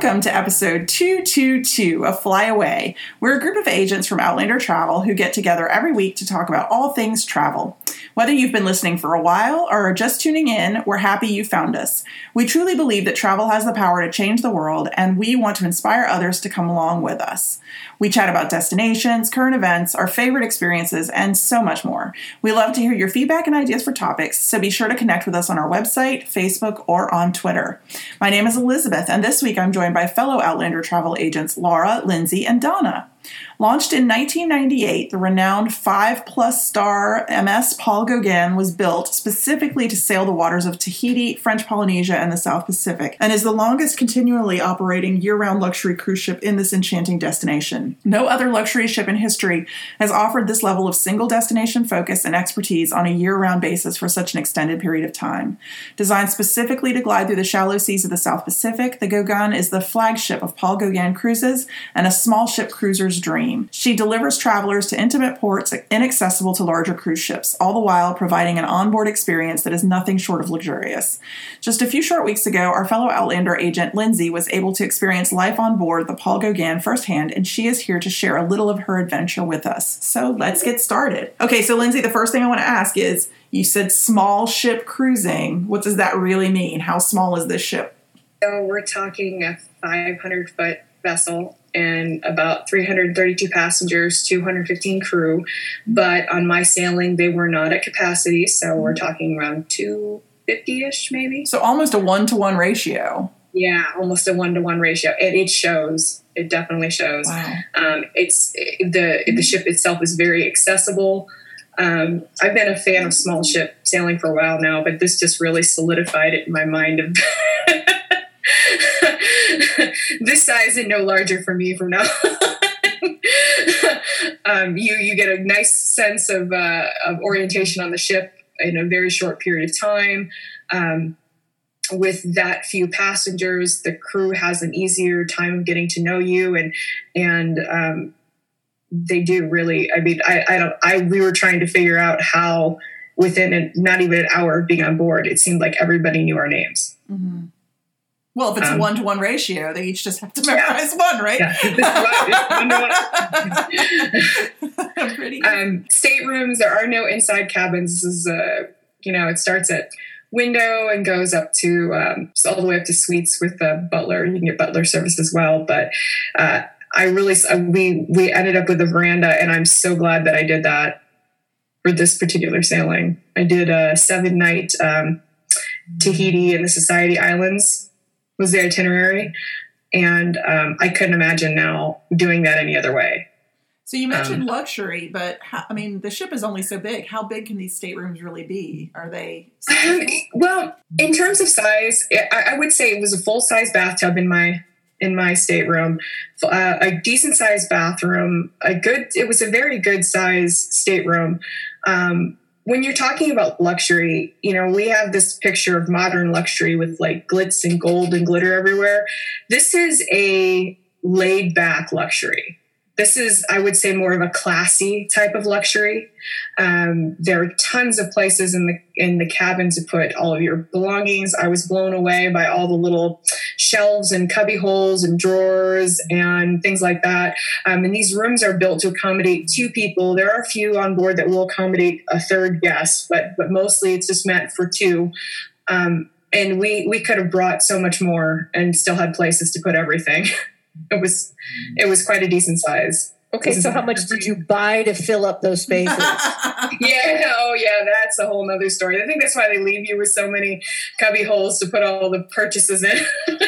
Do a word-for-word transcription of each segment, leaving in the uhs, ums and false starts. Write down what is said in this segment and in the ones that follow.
Welcome to episode two twenty-two of Fly Away. We're a group of agents from Outlander Travel who get together every week to talk about all things travel. Whether you've been listening for a while or are just tuning in, we're happy you found us. We truly believe that travel has the power to change the world, and we want to inspire others to come along with us. We chat about destinations, current events, our favorite experiences, and so much more. We love to hear your feedback and ideas for topics, so be sure to connect with us on our website, Facebook, or on Twitter. My name is Elizabeth, and this week I'm joined by fellow Outlander travel agents Laura, Lindsay, and Donna. Launched in nineteen ninety-eight, the renowned five-plus star M S Paul Gauguin was built specifically to sail the waters of Tahiti, French Polynesia, and the South Pacific, and is the longest continually operating year-round luxury cruise ship in this enchanting destination. No other luxury ship in history has offered this level of single destination focus and expertise on a year-round basis for such an extended period of time. Designed specifically to glide through the shallow seas of the South Pacific, the Gauguin is the flagship of Paul Gauguin Cruises and a small ship cruiser's dream. She delivers travelers to intimate ports inaccessible to larger cruise ships, all the while providing an onboard experience that is nothing short of luxurious. Just a few short weeks ago, our fellow Outlander agent Lindsay was able to experience life on board the Paul Gauguin firsthand, and she is here to share a little of her adventure with us. So let's get started. Okay, so Lindsay, the first thing I want to ask is, you said small ship cruising. What does that really mean? How small is this ship? So we're talking a five hundred foot vessel and about three hundred thirty-two passengers, two hundred fifteen crew. But on my sailing, they were not at capacity. So we're talking around two fifty-ish maybe. So almost a one-to-one ratio. Yeah, almost a one-to-one ratio. And it shows. It definitely shows. Wow. Um, it's the the ship itself is very accessible. Um, I've been a fan of small ship sailing for a while now, but this just really solidified it in my mind of this size and no larger for me from now on. um, you you get a nice sense of uh, of orientation on the ship in a very short period of time. Um, with that few passengers, the crew has an easier time of getting to know you, and and um, they do really. I mean, I, I don't. I we were trying to figure out how within a, not even an hour of being on board, it seemed like everybody knew our names. Mm-hmm. Well, if it's um, a one-to-one ratio, they each just have to memorize yeah. one, right? Yeah. Pretty um, staterooms, there are no inside cabins. This is, uh, you know, it starts at window and goes up to, um, all the way up to suites with the butler. You can get butler service as well. But uh, I really, uh, we, we ended up with a veranda, and I'm so glad that I did that for this particular sailing. I did a seven-night um, Tahiti and the Society Islands was the itinerary. And um, I couldn't imagine now doing that any other way. So you mentioned um, luxury, but how, I mean, the ship is only so big. How big can these staterooms really be? Are they? Um, well, in terms of size, I, I would say it was a full-size bathtub in my in my stateroom, uh, a decent-sized bathroom, a good. It was a very good-sized stateroom. Um, When you're talking about luxury, you know, we have this picture of modern luxury with like glitz and gold and glitter everywhere. This is a laid back luxury. This is, I would say, more of a classy type of luxury. Um, there are tons of places in the in the cabin to put all of your belongings. I was blown away by all the little shelves and cubby holes and drawers and things like that. Um, and these rooms are built to accommodate two people. There are a few on board that will accommodate a third guest, but but mostly it's just meant for two. Um, and we we could have brought so much more and still had places to put everything. It was, it was quite a decent size. Okay, so how much did you buy to fill up those spaces? yeah, oh yeah, that's a whole nother story. I think that's why they leave you with so many cubby holes to put all the purchases in.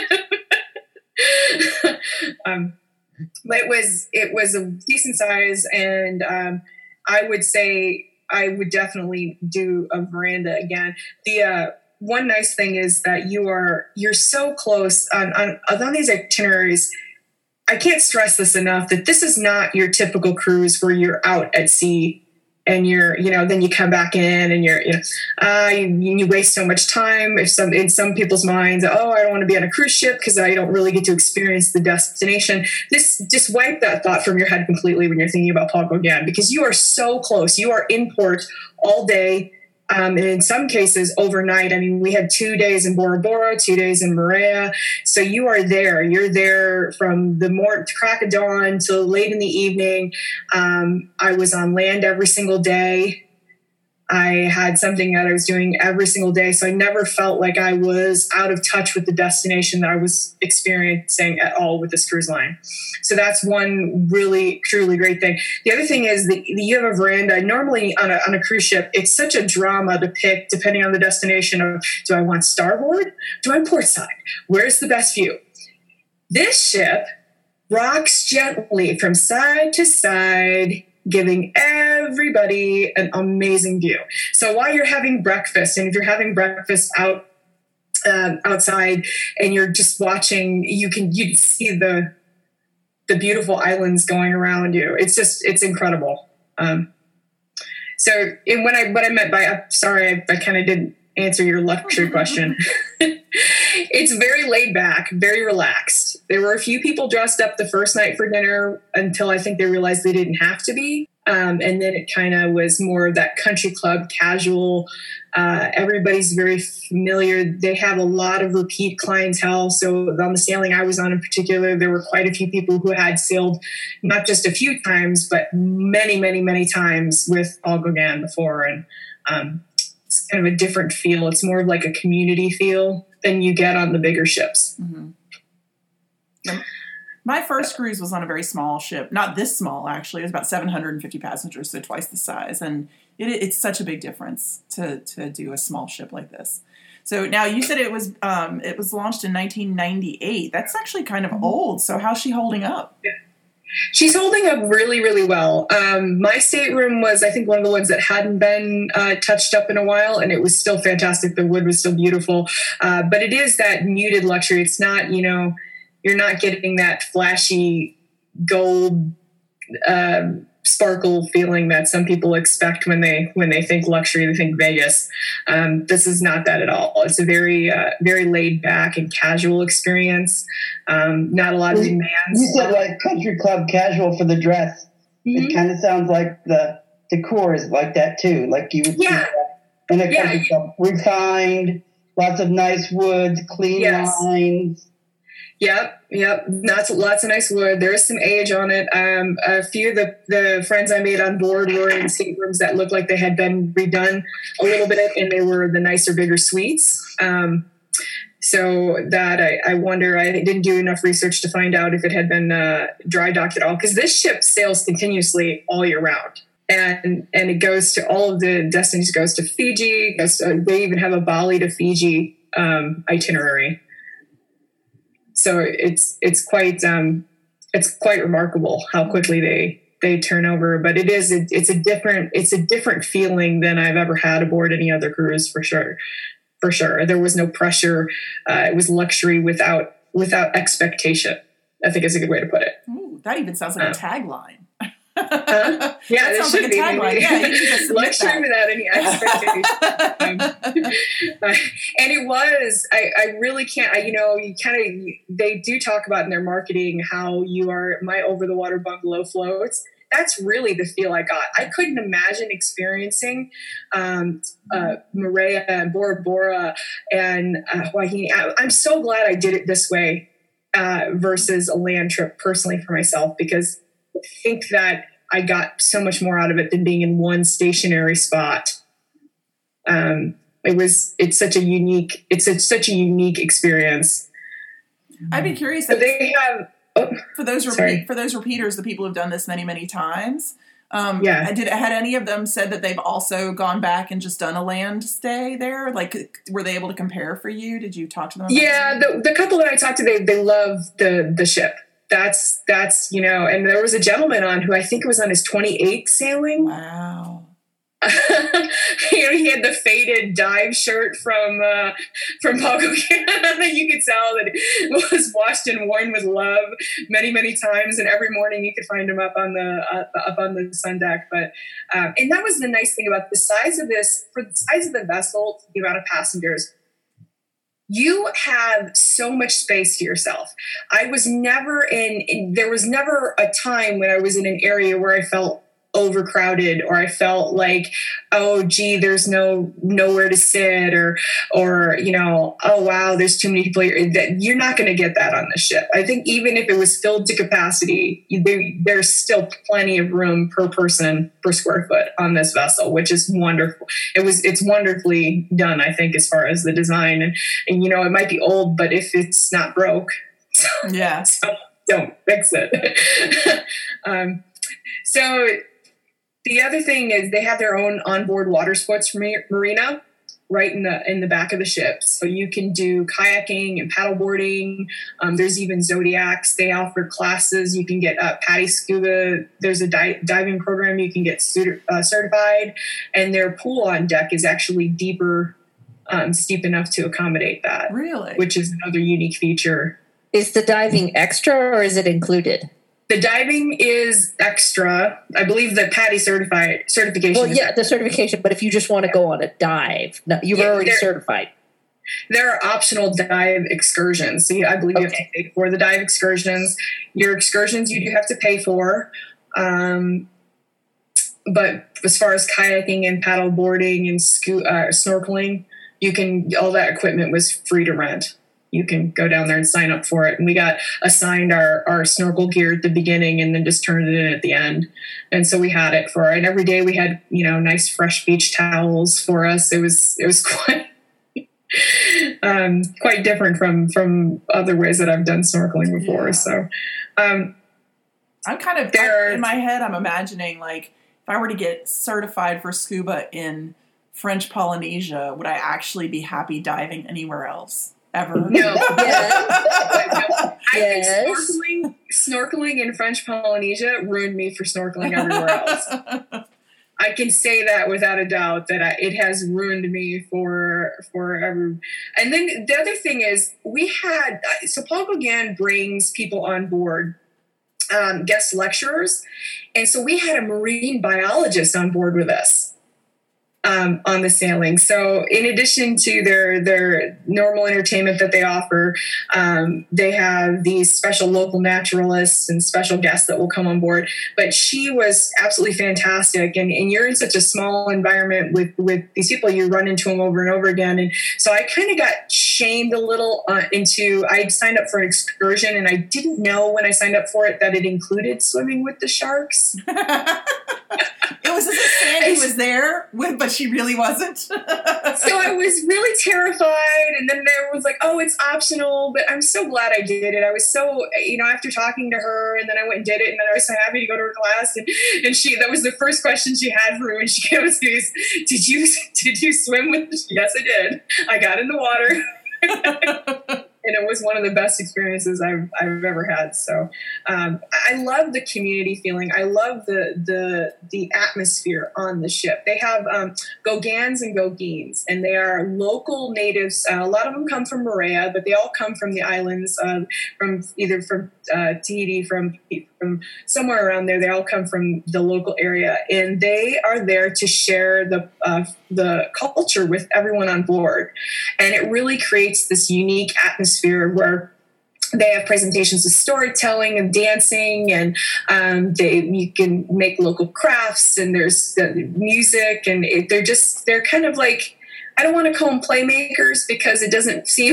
um, but it was, it was a decent size, and um, I would say I would definitely do a veranda again. The uh, one nice thing is that you are, you're so close on on, on these itineraries. I can't stress this enough that this is not your typical cruise where you're out at sea and you're, you know, then you come back in and you're, you know, uh, you, you waste so much time. If some, in some people's minds, oh, I don't want to be on a cruise ship because I don't really get to experience the destination. This, just wipe that thought from your head completely when you're thinking about Paul Gauguin, because you are so close. You are in port all day. Um, and in some cases overnight. I mean, we had two days in Bora Bora, two days in Moorea. So you are there. You're there from the morning, crack of dawn till late in the evening. Um, I was on land every single day. I had something that I was doing every single day. So I never felt like I was out of touch with the destination that I was experiencing at all with this cruise line. So that's one really, truly great thing. The other thing is that you have a veranda. Normally on a, on a cruise ship, it's such a drama to pick depending on the destination of, do I want starboard? Do I want port side? Where's the best view? This ship rocks gently from side to side, giving everybody an amazing view. So while you're having breakfast, and if you're having breakfast out um, outside, and you're just watching, you can you see the the beautiful islands going around you. It's just it's incredible. Um, so, and when I what I meant by uh, sorry, I, I kind of didn't answer your luxury question. It's very laid back, very relaxed. There were a few people dressed up the first night for dinner until I think they realized they didn't have to be. Um, and then it kind of was more of that country club casual. Uh, everybody's very familiar. They have a lot of repeat clientele. So on the sailing I was on in particular, there were quite a few people who had sailed not just a few times, but many, many, many times with Paul Gauguin before. And um, it's kind of a different feel. It's more of like a community feel than you get on the bigger ships. Mm-hmm. My first cruise was on a very small ship, not this small, actually. It was about seven hundred fifty passengers, so twice the size. And it, it's such a big difference to, to do a small ship like this. So now you said it was um, it was launched in nineteen ninety-eight. That's actually kind of old. So how's she holding up? Yeah. She's holding up really, really well. Um, my stateroom was, I think, one of the ones that hadn't been uh, touched up in a while, and it was still fantastic. The wood was still beautiful. Uh, but it is that muted luxury. It's not, you know, you're not getting that flashy gold um, sparkle feeling that some people expect when they when they think luxury. They think Vegas. Um, this is not that at all. It's a very uh, very laid back and casual experience. Um, not a lot of demands. You said like country club casual for the dress. Mm-hmm. It kind of sounds like the decor is like that too. Like you would yeah. see that in a yeah. country club, refined, lots of nice woods, clean yes. lines. Yep, yep. Lots, lots of nice wood. There is some age on it. Um, a few of the, the friends I made on board were in staterooms that looked like they had been redone a little bit, and they were the nicer, bigger suites. Um, so that I, I wonder, I didn't do enough research to find out if it had been uh, dry docked at all, because this ship sails continuously all year round. And and it goes to all of the destinations. It goes to Fiji. Goes to, they even have a Bali to Fiji um, itinerary. So it's it's quite um, it's quite remarkable how quickly they they turn over. But it is it, it's a different it's a different feeling than I've ever had aboard any other cruise, for sure. For sure, there was no pressure. Uh, it was luxury without without expectation. I think is a good way to put it. Ooh, that even sounds like uh, a tagline. Uh, yeah, that should like be. A tagline. Yeah, you just luxury without any expectation. um, uh, and it was. I, I really can't. I, you know, you kind of. They do talk about in their marketing how you are my over the water bungalow floats. That's really the feel I got. I couldn't imagine experiencing um, uh, Moorea and Bora Bora and uh, Waihine. I, I'm so glad I did it this way uh, versus a land trip personally for myself, because I think that I got so much more out of it than being in one stationary spot. Um, it was, it's such a unique, it's a, such a unique experience. I'd be curious. So they have, oh, for those repeat, for those repeaters, the people who've done this many, many times. Um, yeah. Did had any of them said that they've also gone back and just done a land stay there? Like, were they able to compare for you? Did you talk to them? About yeah, the, the couple that I talked to, they they love the the ship. That's, that's, you know, and there was a gentleman on who I think was on his twenty-eighth sailing. Wow. You know, he had the faded dive shirt from, uh, from Paul Gauguin. You could tell that it was washed and worn with love many, many times. And every morning you could find him up on the, uh, up on the sun deck. But, um, and that was the nice thing about the size of this, for the size of the vessel, the amount of passengers, you have so much space to yourself. I was never in, in, there was never a time when I was in an area where I felt overcrowded, or I felt like, oh gee, there's no nowhere to sit, or or you know, oh wow, there's too many people here. That you're not going to get that on the ship. I think even if it was filled to capacity, there, there's still plenty of room per person per square foot on this vessel, which is wonderful. It was it's wonderfully done, I think, as far as the design, and, and you know, it might be old, but if it's not broke, yeah, so don't fix it. um, so. The other thing is they have their own onboard water sports marina right in the in the back of the ship. So you can do kayaking and paddleboarding. Um, there's even Zodiacs. They offer classes. You can get uh, PADI Scuba. There's a di- diving program. You can get cert- uh, certified. And their pool on deck is actually deeper, um, steep enough to accommodate that. Really? Which is another unique feature. Is the diving extra or is it included? The diving is extra. I believe the PADI certified certification. Well, yeah, the certification. But if you just want to go on a dive, no, you're yeah, already certified. There are optional dive excursions. So I believe you okay. have to pay for the dive excursions. Your excursions you do have to pay for. Um, but as far as kayaking and paddle boarding and sco- uh, snorkeling, you can all that equipment was free to rent. You can go down there and sign up for it. And we got assigned our, our snorkel gear at the beginning and then just turned it in at the end. And so we had it for, and every day we had, you know, nice fresh beach towels for us. It was, it was quite, um, quite different from, from other ways that I've done snorkeling before. Yeah. So, um, I'm kind of there, in my head, I'm imagining like if I were to get certified for scuba in French Polynesia, would I actually be happy diving anywhere else? Ever. No. Yes. I yes. think snorkeling, snorkeling in French Polynesia ruined me for snorkeling everywhere else. I can say that without a doubt that I, it has ruined me for for every. And then the other thing is we had so Paul Gauguin brings people on board, um, guest lecturers, and so we had a marine biologist on board with us. Um, on the sailing. So in addition to their their normal entertainment that they offer, um, they have these special local naturalists and special guests that will come on board. But she was absolutely fantastic. And, and you're in such a small environment with, with these people, you run into them over and over again. And so I kind of got shamed a little uh, into, I signed up for an excursion and I didn't know when I signed up for it that it included swimming with the sharks. It was as if Sandy was there, with, but she really wasn't. So I was really terrified. And then there was like, oh, it's optional. But I'm so glad I did it. I was so, you know, after talking to her, and then I went and did it. And then I was so happy to go to her class. And, and she, that was the first question she had for me when she came to me. Did you, did you swim with? Yes, I did. I got in the water. And it was one of the best experiences I've I've ever had. So um, I love the community feeling. I love the the the atmosphere on the ship. They have um, Gauguins and Gauguines, and they are local natives. Uh, a lot of them come from Moorea, but they all come from the islands, um, from either from uh, Tahiti, from from somewhere around there. They all come from the local area, and they are there to share the uh, the culture with everyone on board. And it really creates this unique atmosphere where they have presentations of storytelling and dancing, and um, they you can make local crafts, and there's the music, and it, they're just they're kind of like, I don't want to call them playmakers because it doesn't seem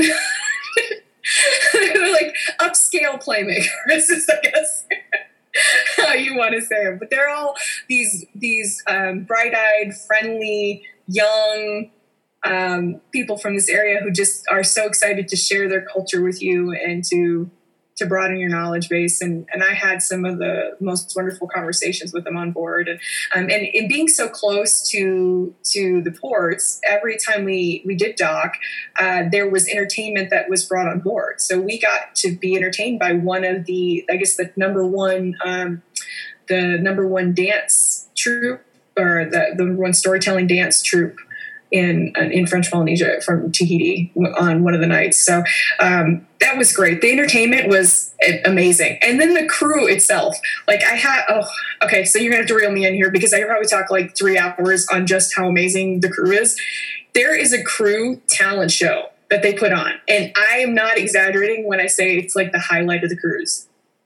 they're like upscale playmakers, I guess. How you want to say it, but they're all these these um, bright-eyed, friendly, young um, people from this area who just are so excited to share their culture with you and to to broaden your knowledge base. And, and I had some of the most wonderful conversations with them on board. And um, and in being so close to to the ports, every time we, we did dock, uh, there was entertainment that was brought on board. So we got to be entertained by one of the, I guess, the number one, um, the number one dance troupe, or the, the number one storytelling dance troupe in in French Polynesia from Tahiti on one of the nights. So um, that was great. The entertainment was amazing. And then the crew itself, like I had, oh, okay, so you're going to have to reel me in here because I could probably talk like three hours on just how amazing the crew is. There is a crew talent show that they put on. And I am not exaggerating when I say it's like the highlight of the cruise.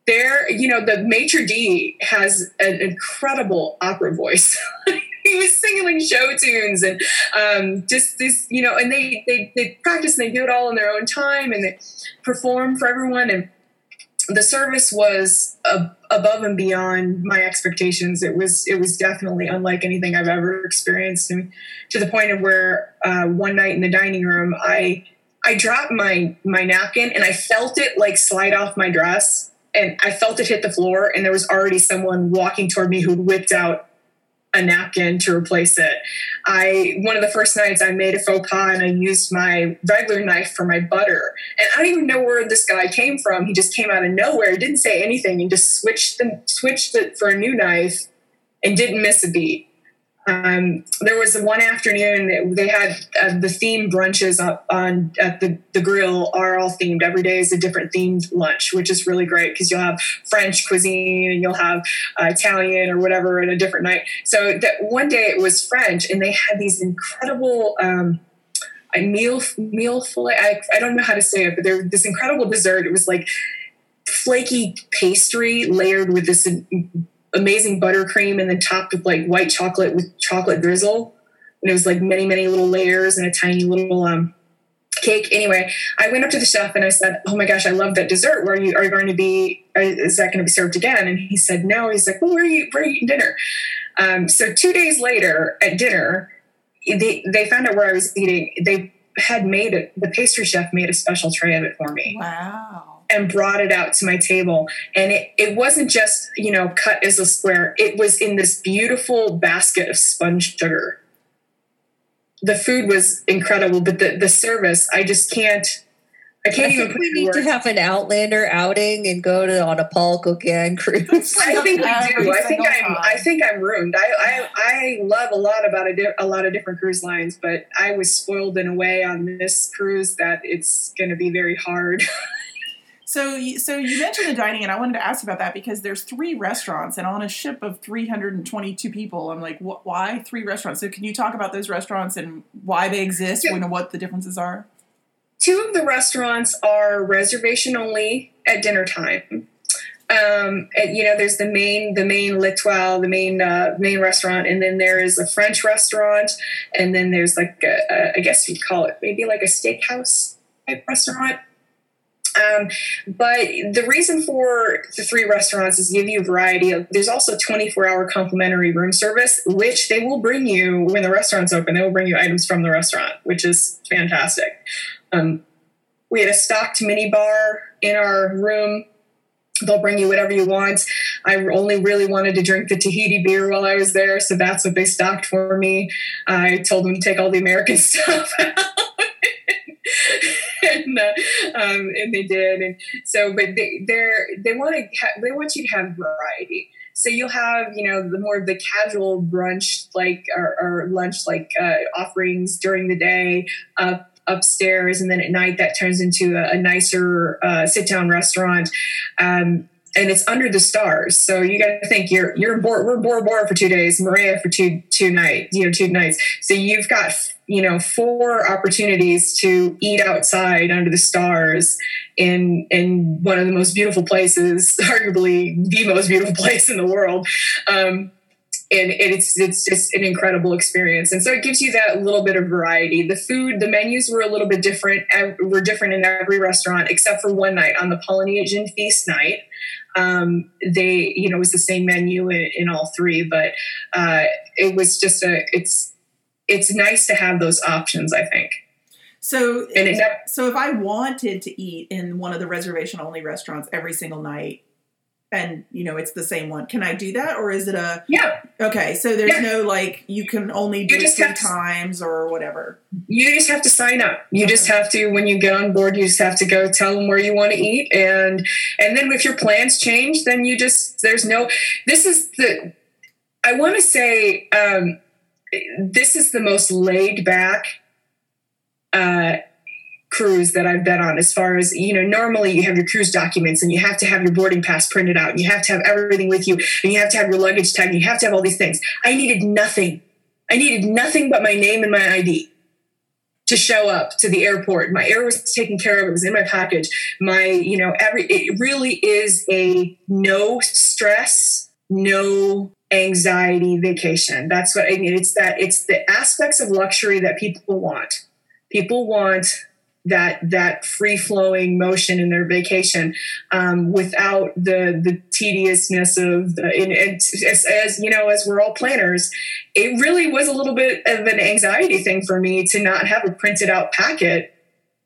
there, you know, the maitre d' has an incredible opera voice. He was singing like show tunes and um, just this, you know, and they, they, they practice and they do it all in their own time and they perform for everyone. And the service was uh, above and beyond my expectations. It was, it was definitely unlike anything I've ever experienced. And to the point of where uh, one night in the dining room, I, I dropped my, my napkin and I felt it like slide off my dress. And I felt it hit the floor, and there was already someone walking toward me who'd whipped out a napkin to replace it. I, one of the first nights I made a faux pas and I used my regular knife for my butter. And I don't even know where this guy came from. He just came out of nowhere, didn't say anything, and just switched the, switched it for a new knife and didn't miss a beat. Um, there was one afternoon that they had uh, the themed brunches up on at the, the grill are all themed. Every day is a different themed lunch, which is really great because you'll have French cuisine and you'll have uh, Italian or whatever in a different night. So that one day it was French, and they had these incredible um, a meal meal fillet. I, I don't know how to say it, but there was this incredible dessert. It was like flaky pastry layered with this amazing buttercream and then topped with like white chocolate with chocolate drizzle. And it was like many, many little layers and a tiny little um, cake. Anyway, I went up to the chef and I said, oh my gosh, I love that dessert. Where are you, are you going to be, is that going to be served again? And he said, no. He's like, well, where are you, where are you eating dinner? Um, so two days later at dinner, they, they found out where I was eating. They had made it, the pastry chef made a special tray of it for me. Wow. And brought it out to my table. And it, it wasn't just, you know, cut as a square. It was in this beautiful basket of sponge sugar. The food was incredible, but the, the service, I just can't, I can't I even think put we it need words. to have an Outlander outing and go to on a Paul Gauguin cruise. I think we Every do. I think single I'm. time. I think I'm ruined. I I, I love a lot about a, di- a lot of different cruise lines, but I was spoiled in a way on this cruise that it's going to be very hard. So, you- so you mentioned the dining, and I wanted to ask about that because there's three restaurants, and on a ship of three hundred twenty-two people, I'm like, wh- why three restaurants? So, can you talk about those restaurants and why they exist, Yeah. and what the differences are? Two of the restaurants are reservation only at dinner time. Um, and, you know, there's the main, the main L'Etoile, the main, uh, main restaurant. And then there is a French restaurant. And then there's like, a, a, I guess you'd call it maybe like a steakhouse type restaurant. Um, but the reason for the three restaurants is to give you a variety of, there's also twenty-four hour complimentary room service, which they will bring you when the restaurant's open. They will bring you items from the restaurant, which is fantastic. Um, we had a stocked mini bar in our room. They'll bring you whatever you want. I only really wanted to drink the Tahiti beer while I was there, so that's what they stocked for me. I told them to take all the American stuff out. And, uh, um, and they did, and so, but they they're, they want to ha- they want you to have variety. So you'll have, you know, the more of the casual brunch, like or, or lunch, like uh, offerings during the day, up upstairs, and then at night that turns into a, a nicer uh, sit down restaurant. Um, And it's under the stars, so you got to think you're you're bored. We're Bora Bora for two days, Maria for two two nights, you know, two nights. So you've got you know four opportunities to eat outside under the stars in in one of the most beautiful places, arguably the most beautiful place in the world. Um, and it's it's just an incredible experience, and so it gives you that little bit of variety. The food, the menus were a little bit different. Were different in every restaurant except for one night on the Polynesian feast night. Um, they, you know, it was the same menu in, in all three, but uh, it was just a, it's, it's nice to have those options, I think. So, And it, so if I wanted to eat in one of the reservation only restaurants every single night, and you know it's the same one, can I do that, or is it a yeah? Okay, so there's Yeah. no like you can only do You it just three have to- times or whatever. You just have to sign up. You Okay. just have to, when you get on board, you just have to go tell them where you want to eat. And, and then if your plans change, then you just, there's no, this is the, I want to say, um, this is the most laid back, uh, cruise that I've been on, as far as, you know, normally you have your cruise documents and you have to have your boarding pass printed out and you have to have everything with you and you have to have your luggage tag and you have to have all these things. I needed nothing. I needed nothing but my name and my I D to show up to the airport. My air was taken care of. It was in my package. My, you know, every, it really is a no stress, no anxiety vacation. That's what I mean. It's that, it's the aspects of luxury that people want. People want that, that free flowing motion in their vacation, um, without the, the tediousness of the, and, and as, as, you know, as we're all planners, it really was a little bit of an anxiety thing for me to not have a printed out packet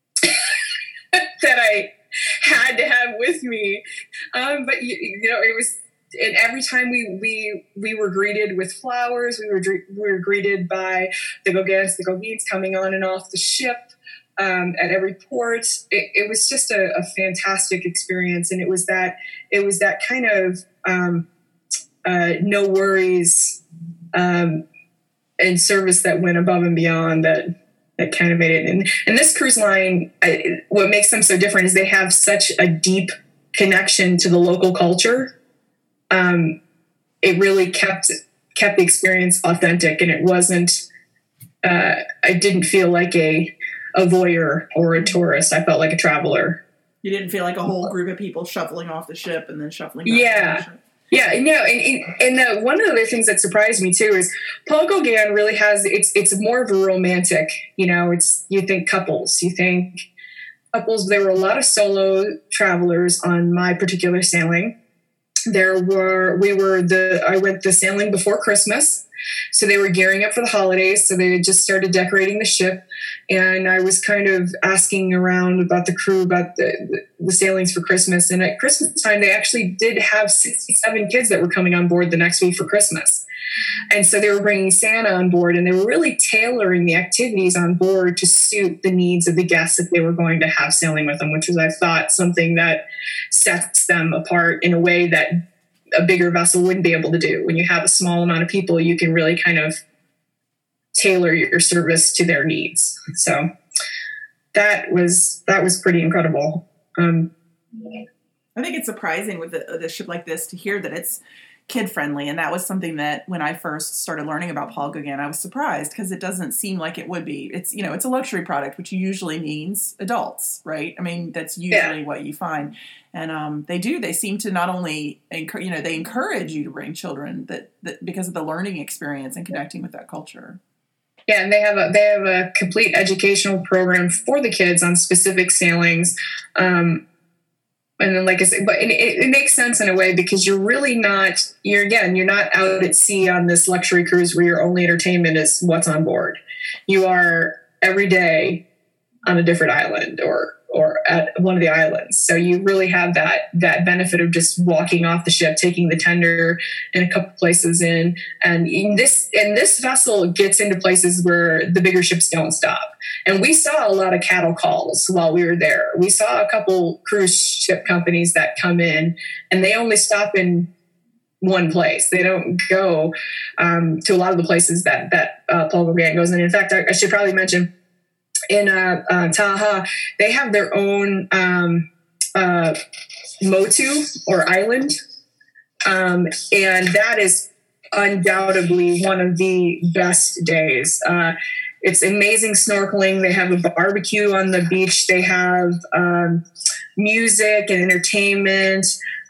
that I had to have with me. Um, but you, you know, it was, and every time we, we, we were greeted with flowers, we were, we were greeted by the Gauguins, the Gauguins coming on and off the ship. Um, at every port, it, it was just a, a fantastic experience. And it was that, it was that kind of, um, uh, no worries, um, and service that went above and beyond that, that kind of made it. And, and this cruise line, I, what makes them so different is they have such a deep connection to the local culture. Um, it really kept, kept the experience authentic, and it wasn't, uh, I didn't feel like a, a voyeur or a tourist. I felt like a traveler. You didn't feel like a whole group of people shuffling off the ship and then shuffling back yeah. to the ship. Yeah, no, and and, and the, one of the other things that surprised me too is Paul Gauguin really has, it's it's more of a romantic, you know, it's, you think couples, you think couples. There were a lot of solo travelers on my particular sailing. There were, we were the, I went the sailing before Christmas. So they were gearing up for the holidays. So they had just started decorating the ship. And I was kind of asking around about the crew, about the, the sailings for Christmas. And at Christmas time, they actually did have sixty-seven kids that were coming on board the next week for Christmas. And so they were bringing Santa on board, and they were really tailoring the activities on board to suit the needs of the guests that they were going to have sailing with them, which was, I thought, something that sets them apart in a way that a bigger vessel wouldn't be able to do. When you have a small amount of people, you can really kind of tailor your service to their needs. So that was, that was pretty incredible. Um, I think it's surprising with a, a ship like this to hear that it's kid friendly. And that was something that when I first started learning about Paul Gauguin, I was surprised because it doesn't seem like it would be. It's, you know, it's a luxury product, which usually means adults, right? I mean, that's usually yeah. what you find. And um, they do, they seem to not only, encourage, you know, they encourage you to bring children that, that because of the learning experience and connecting with that culture. Yeah, and they have a they have a complete educational program for the kids on specific sailings. Um, and then, like I said, but it, it makes sense in a way because you're really not, you're again, you're not out at sea on this luxury cruise where your only entertainment is what's on board. You are every day on a different island or or at one of the islands. So you really have that that benefit of just walking off the ship, taking the tender in a couple places in. And in this and this vessel gets into places where the bigger ships don't stop. And we saw a lot of cattle calls while we were there. We saw a couple cruise ship companies that come in and they only stop in one place. They don't go um, to a lot of the places that, that uh, Paul Gauguin goes in. In fact, I, I should probably mention in uh, uh, Taha, they have their own um, uh, motu or island. Um, and that is undoubtedly one of the best days. Uh, it's amazing snorkeling. They have a barbecue on the beach. They have um, music and entertainment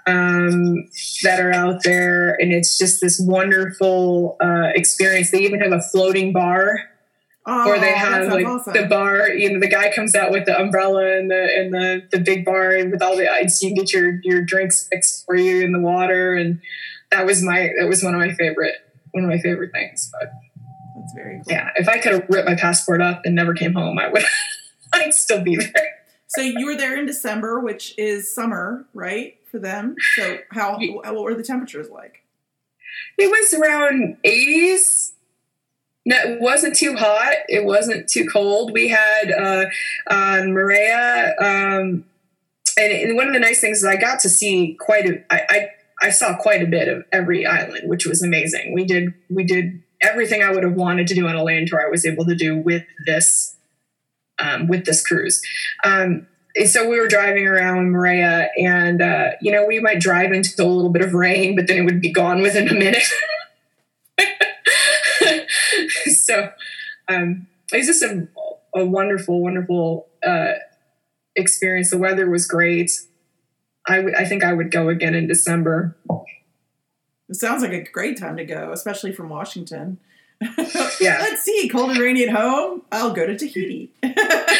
um, that are out there. And it's just this wonderful uh, experience. They even have a floating bar. Oh, or they have like awesome. the bar, you know, the guy comes out with the umbrella and the and the, the big bar and with all the ice, you can get your, your drinks mixed for you in the water. And that was my that was one of my favorite one of my favorite things. But that's very cool. Yeah, if I could have ripped my passport up and never came home, I would I'd still be there. So you were there in December, which is summer, right, for them? So how what were the temperatures like? It was around eighties. No, it wasn't too hot. It wasn't too cold. We had uh, on Moorea, um, and, and one of the nice things is I got to see quite a. I, I I saw quite a bit of every island, which was amazing. We did we did everything I would have wanted to do on a land tour. I was able to do with this um, with this cruise. Um, and so we were driving around Moorea, and uh, you know, we might drive into a little bit of rain, but then it would be gone within a minute. So um, it's just a, a wonderful, wonderful uh, experience. The weather was great. I would, I think I would go again in December. It sounds like a great time to go, especially from Washington. Yeah. Let's see, cold and rainy at home. I'll go to Tahiti. Okay.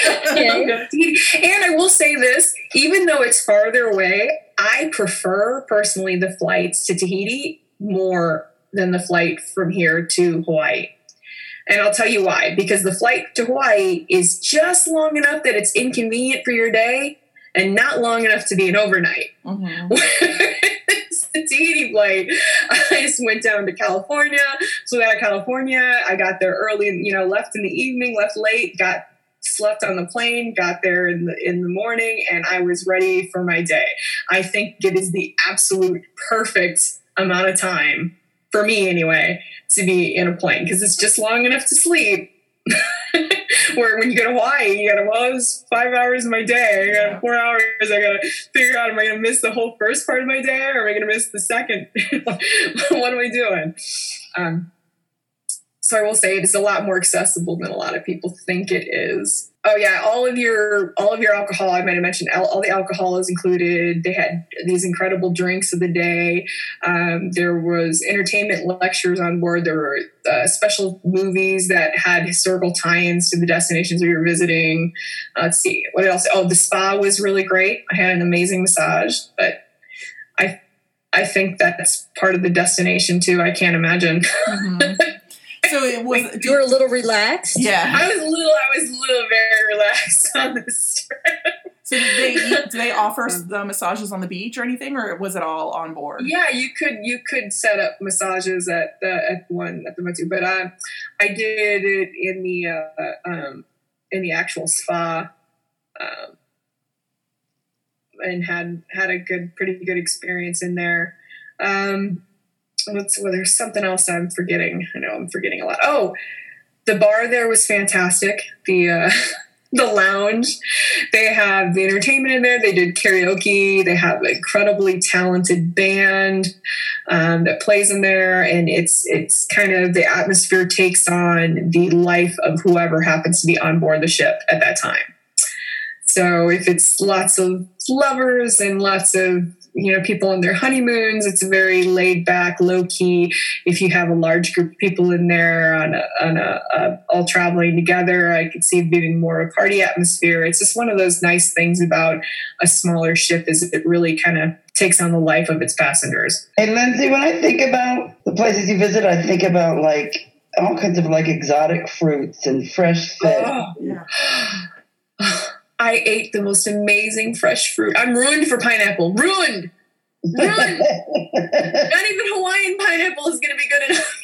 And I will say this, even though it's farther away, I prefer personally the flights to Tahiti more than the flight from here to Hawaii. And I'll tell you why. Because the flight to Hawaii is just long enough that it's inconvenient for your day and not long enough to be an overnight. Mm-hmm. The Tahiti flight, I just went down to California, flew out of California. I got there early, you know, left in the evening, left late, got slept on the plane, got there in the in the morning, and I was ready for my day. I think it is the absolute perfect amount of time, for me anyway, to be in a plane, because it's just long enough to sleep. Where when you go to Hawaii, you gotta, well, it was five hours of my day. I got four hours. I gotta figure out, am I gonna miss the whole first part of my day, or am I gonna miss the second? What am I doing? Um, so I will say it is a lot more accessible than a lot of people think it is. Oh yeah, all of your all of your alcohol, I might have mentioned, all, all the alcohol is included. They had these incredible drinks of the day. Um, there was entertainment lectures on board. There were uh, special movies that had historical tie-ins to the destinations we were visiting. Uh, let's see, what else? Oh, the spa was really great. I had an amazing massage, but I I think that's part of the destination too. I can't imagine. Mm-hmm. So it was. You were a little relaxed. Yeah, I was a little. I was a little very relaxed on this trip. So did they do they offer the massages on the beach or anything, or was it all on board? Yeah, you could you could set up massages at the at one at the Matsu, but I I did it in the uh, um, in the actual spa, um, and had had a good pretty good experience in there. Um, Let's, well, there's something else I'm forgetting. I know I'm forgetting a lot. Oh, the bar there was fantastic. The uh, the lounge. They have the entertainment in there. They did karaoke. They have an incredibly talented band um, that plays in there, and it's it's kind of the atmosphere takes on the life of whoever happens to be on board the ship at that time. So if it's lots of lovers and lots of, you know, people on their honeymoons, it's very laid back, low key. If you have a large group of people in there on a, on a, a all traveling together, I could see it being more a party atmosphere. It's just one of those nice things about a smaller ship is it really kind of takes on the life of its passengers. Hey, Lindsay, when I think about the places you visit, I think about like all kinds of like exotic fruits and fresh fish. Oh, yeah. I ate the most amazing fresh fruit. I'm ruined for pineapple. Ruined. Ruined. Not even Hawaiian pineapple is going to be good enough.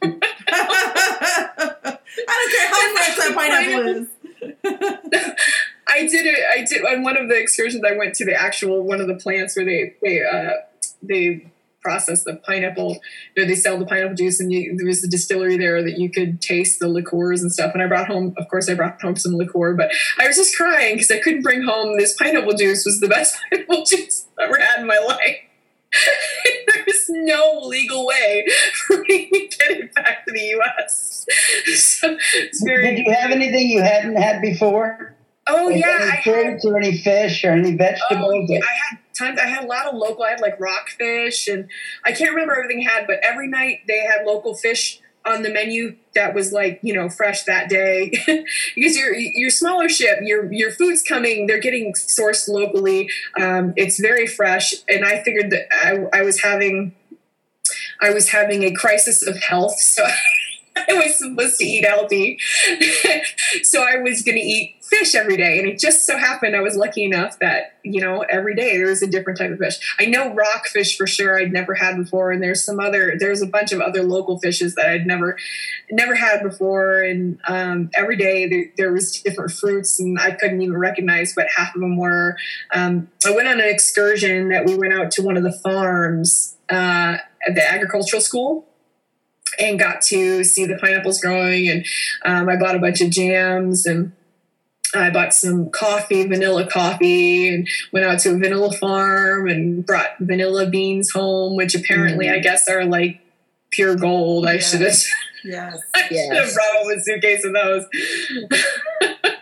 I don't care how fresh that pineapple is. I did it. I did on one of the excursions. I went to the actual one of the plants where they they uh, they process the pineapple. You know, they sell the pineapple juice, and you, there was a distillery there that you could taste the liqueurs and stuff. And I brought home, of course, I brought home some liqueur, but I was just crying because I couldn't bring home this pineapple juice. Was the best pineapple juice I've ever had in my life. There's no legal way for me to get it back to the U S. So it's very. Did you have anything you hadn't had before? Oh like yeah, any I fruits had, or any fish or any vegetables? Oh, yeah, I had tons. I had a lot of local. I had like rockfish, and I can't remember everything I had, but every night they had local fish on the menu that was like, you know, fresh that day. Because your your smaller ship, your your food's coming, they're getting sourced locally. Um, it's very fresh, and I figured that I, I was having I was having a crisis of health, so I was supposed to eat healthy. So I was going to eat fish every day. And it just so happened I was lucky enough that, you know, every day there was a different type of fish. I know rockfish for sure I'd never had before. And there's some other, there's a bunch of other local fishes that I'd never, never had before. And um, every day there, there was different fruits, and I couldn't even recognize what half of them were. Um, I went on an excursion that we went out to one of the farms uh, at the agricultural school, and got to see the pineapples growing. And um, I bought a bunch of jams, and I bought some coffee, vanilla coffee, and went out to a vanilla farm and brought vanilla beans home, which apparently mm. I guess are like pure gold. I yes. should have, yes. I yes. should have brought home a suitcase of those.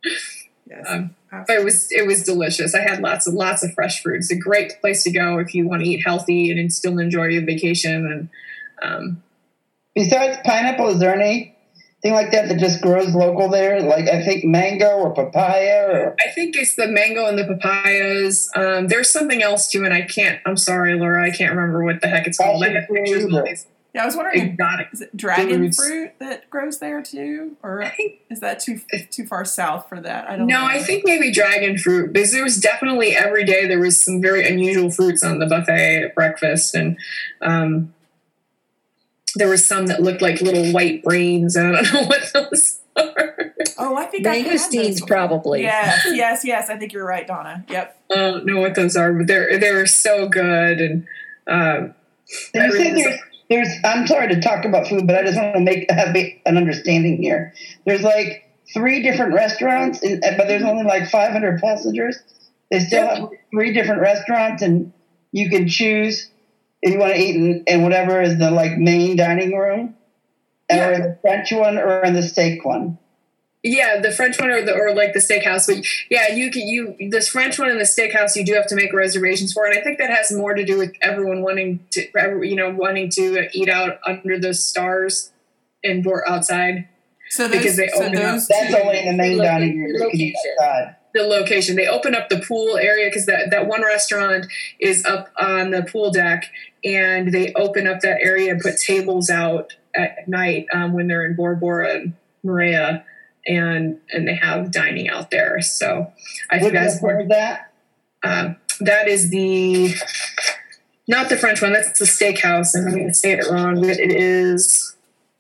Yes. Um, but it was it was delicious. I had lots of lots of fresh fruit. It's a great place to go if you want to eat healthy and still enjoy your vacation. And um, besides pineapple, is there anything like that that just grows local there? Like I think mango or papaya. Or I think it's the mango and the papayas. Um, there's something else too, and I can't. I'm sorry, Laura. I can't remember what the heck it's called. I have pictures of all these. Yeah, I was wondering, Exotic is it dragon foods. fruit that grows there too, or I think- is that too too far south for that? I don't No, know. I think maybe dragon fruit, because there was definitely every day there was some very unusual fruits on the buffet at breakfast, and um, there were some that looked like little white brains. I don't know what those are. Oh, I think I've had those Mangosteens, before. probably. Yes, yes, yes. I think you're right, Donna. Yep. I don't know what those are, but they're they're so good. And um, you said there's, there's. I'm sorry to talk about food, but I just want to make have an understanding here. There's like three different restaurants, in, but there's only like five hundred passengers. They still have three different restaurants, and you can choose if you want to eat in, in whatever is the like main dining room, Yeah. or in the French one, or in the steak one. yeah, the French one or the or like the steakhouse. But yeah, you can you this French one and the steakhouse you do have to make reservations for, and I think that has more to do with everyone wanting to you know wanting to eat out under the stars and outside. So those, Because they so open up- those That's two, only in the main Location- dining room. that you can eat location. outside. The location. They open up the pool area because that, that one restaurant is up on the pool deck, and they open up that area and put tables out at night um, when they're in Bora Bora and Maria, and and they have dining out there. So I think What that's restaurant is that? um, that is the not the French one. That's the steakhouse, and I'm going to say it wrong, but it is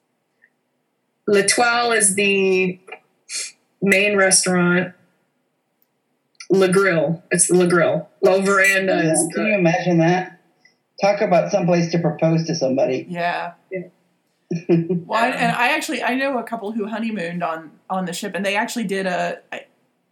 L'Etoile is the main restaurant. Le Grill. It's the Le Grill. La Veranda Yeah, is can you the, imagine that? Talk about someplace to propose to somebody. yeah. Yeah. Well, I, and I actually I know a couple who honeymooned on on the ship, and they actually did a, a,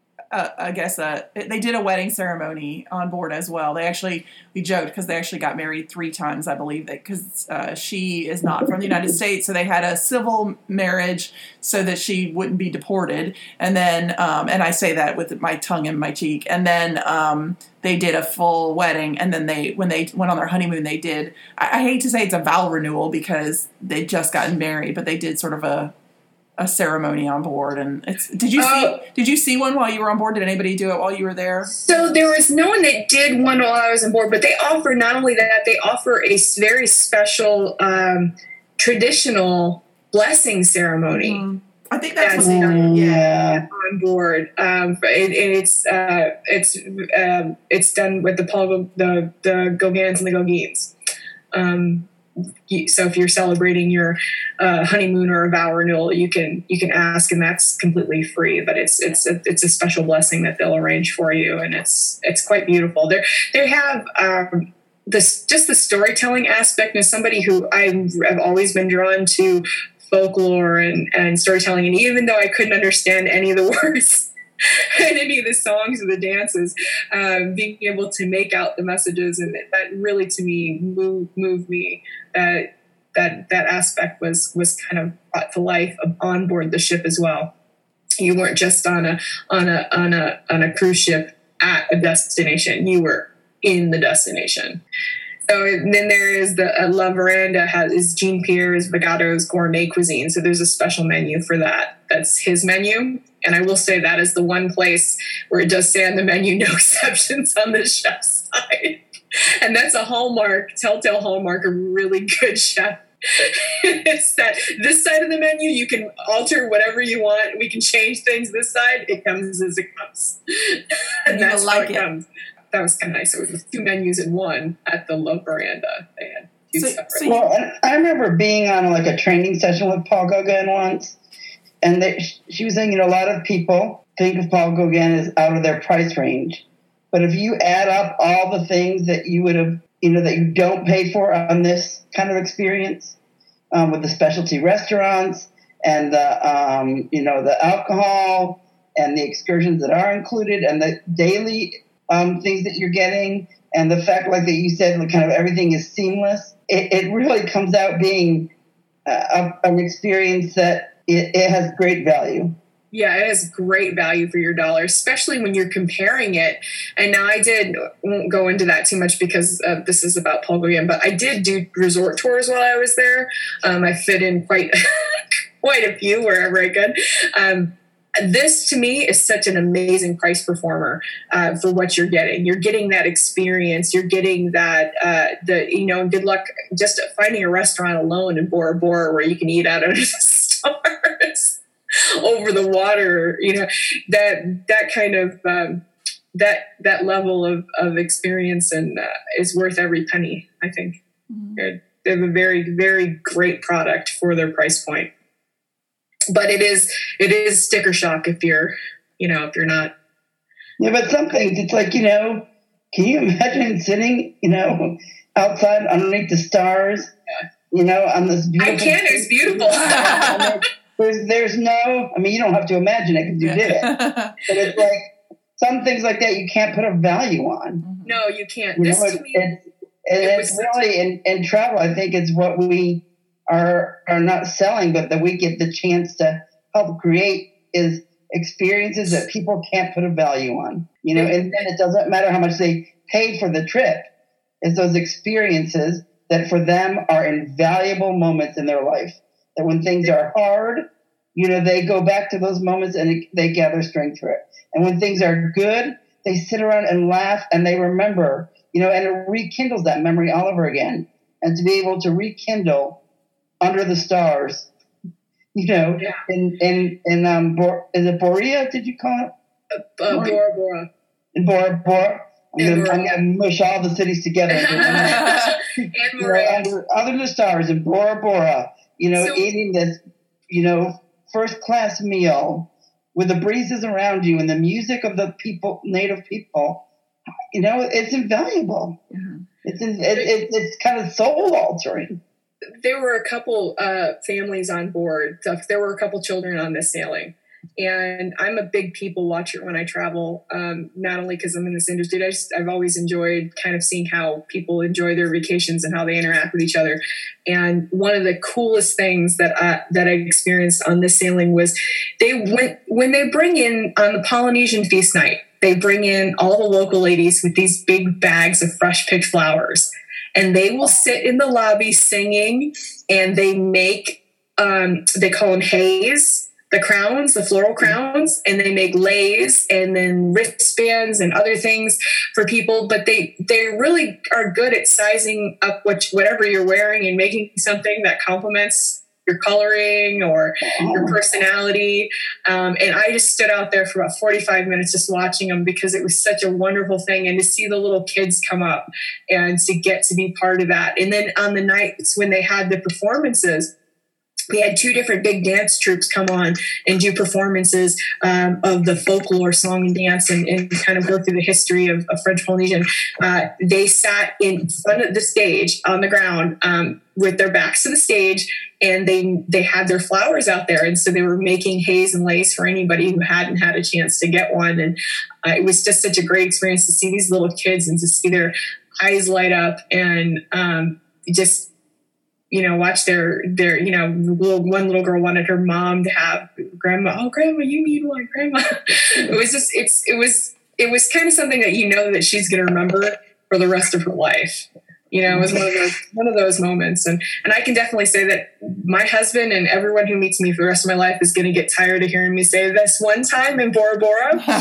a I guess a they did a wedding ceremony on board as well. They actually we joked because they actually got married three times, I believe, that because uh, she is not from the United States, so they had a civil marriage so that she wouldn't be deported, and then um, and I say that with my tongue in my cheek, and then. Um, They did a full wedding, and then they, when they went on their honeymoon, they did. I, I hate to say it's a vow renewal because they'd just gotten married, but they did sort of a a ceremony on board. And it's did you Oh. see did you see one while you were on board? Did anybody do it while you were there? So there was no one that did one while I was on board, but they offer not only that, they offer a s- very special um, traditional blessing ceremony. Mm. I think that's That's what they done. Yeah. Yeah. On board, um, and, and it's uh, it's um, it's done with the Paul the the Gauguins and the Gauguins. Um, you- so if you're celebrating your uh, honeymoon or a vow renewal, you can you can ask, and that's completely free. But it's it's a, it's a special blessing that they'll arrange for you, and it's it's quite beautiful. They they have. Um, this just the storytelling aspect. As somebody who I have always been drawn to folklore and, and storytelling, and even though I couldn't understand any of the words and any of the songs or the dances, um, being able to make out the messages, and that really to me moved, moved me. That that that aspect was was kind of brought to life on board the ship as well. You weren't just on a on a on a on a cruise ship at a destination. You were in the destination. So then there is the uh, La Veranda has is Jean Pierre's Vigato's gourmet cuisine. So there's a special menu for that. That's his menu. And I will say that is the one place where it does say on the menu, no exceptions on the chef's side. And that's a hallmark, telltale hallmark of a really good chef. It's that this side of the menu, you can alter whatever you want. We can change things. This side, it comes as it comes. And You that's like how it, it. comes. That was kind of nice. It was two menus in one at the La Veranda. They had two So- separate. so you- Well, I, I remember being on like a training session with Paul Gauguin once, and they, she was saying, you know, a lot of people think of Paul Gauguin as out of their price range, but if you add up all the things that you would have, you know, that you don't pay for on this kind of experience, um, with the specialty restaurants and the, um, you know, the alcohol and the excursions that are included and the daily um, things that you're getting, and the fact, like that you said, like kind of everything is seamless. It, it really comes out being uh, a, an experience that it, it has great value. Yeah, it has great value for your dollar, especially when you're comparing it. And now I did, won't go into that too much because uh, this is about Paul Gauguin, but I did do resort tours while I was there. Um, I fit in quite, quite a few wherever I could. Um, this to me is such an amazing price performer uh, for what you're getting. You're getting that experience. You're getting that, uh, the, you know, good luck just finding a restaurant alone in Bora Bora where you can eat out of the stars. Over the water, you know, that that kind of um, that that level of, of experience and uh, is worth every penny. I think mm-hmm. they have a very very great product for their price point, but it is it is sticker shock if you're you know if you're not. Yeah, but some things it's like you know, can you imagine sitting you know outside underneath the stars, yeah. you know, on this beautiful? I can. It's beautiful. There's, there's no, I mean, you don't have to imagine it because you did it. But it's like some things like that you can't put a value on. No, you can't. You this know, to me, it's, it it's really, in, in travel, I think it's what we are are not selling, but that we get the chance to help create is experiences that people can't put a value on. You know, and then it doesn't matter how much they paid for the trip. It's those experiences that for them are invaluable moments in their life. That when things are hard, you know, they go back to those moments and it, they gather strength for it. And when things are good, they sit around and laugh and they remember, you know, and it rekindles that memory all over again. And to be able to rekindle under the stars, you know, yeah. in, in, in, um, Bor- is it Borea, did you call it? Uh, uh, Bora Bora. In Bora Bora. I'm going to mush all the cities together. And you know, under, under the stars in Bora Bora. You know, so, eating this, you know, first class meal with the breezes around you and the music of the people, native people, you know, it's invaluable. Mm-hmm. It's it, it, it's kind of soul altering. There were a couple uh, families on board. There were a couple children on this sailing. And I'm a big people watcher when I travel, um, not only because I'm in this industry, I just, I've always enjoyed kind of seeing how people enjoy their vacations and how they interact with each other. And one of the coolest things that I, that I experienced on this sailing was they went, when they bring in on the Polynesian feast night, they bring in all the local ladies with these big bags of fresh picked flowers. And they will sit in the lobby singing and they make, um, they call them haze. The crowns, the floral crowns, and they make leis and then wristbands and other things for people. But they they really are good at sizing up what whatever you're wearing and making something that complements your coloring or your personality. Um, and I just stood out there for about forty-five minutes just watching them because it was such a wonderful thing. And to see the little kids come up and to get to be part of that. And then on the nights when they had the performances, we had two different big dance troupes come on and do performances um, of the folklore song and dance and, and kind of go through the history of, of French Polynesian. Uh, they sat in front of the stage on the ground um, with their backs to the stage, and they they had their flowers out there. And so they were making haze and lace for anybody who hadn't had a chance to get one. And uh, it was just such a great experience to see these little kids and to see their eyes light up and um, just you know, watch their, their, you know, little, one little girl wanted her mom to have grandma. Oh, grandma, you need one, grandma. It was just, it's, it was, it was kind of something that, you know, that she's going to remember for the rest of her life. You know, it was one of those, one of those moments. And, and I can definitely say that my husband and everyone who meets me for the rest of my life is going to get tired of hearing me say this one time in Bora Bora. One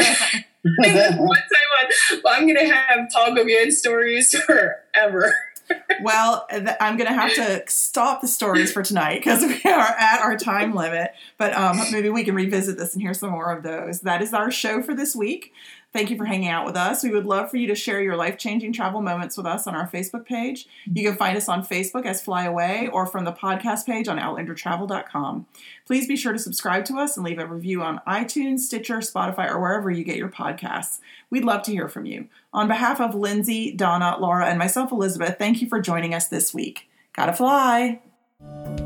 time on, well, I'm going to have Paul Gauguin stories forever. Well, I'm going to have to stop the stories for tonight because we are at our time limit. But um, maybe we can revisit this and hear some more of those. That is our show for this week. Thank you for hanging out with us. We would love for you to share your life-changing travel moments with us on our Facebook page. You can find us on Facebook as Fly Away or from the podcast page on outlander travel dot com. Please be sure to subscribe to us and leave a review on iTunes, Stitcher, Spotify, or wherever you get your podcasts. We'd love to hear from you. On behalf of Lindsay, Donna, Laura, and myself, Elizabeth, thank you for joining us this week. Gotta fly!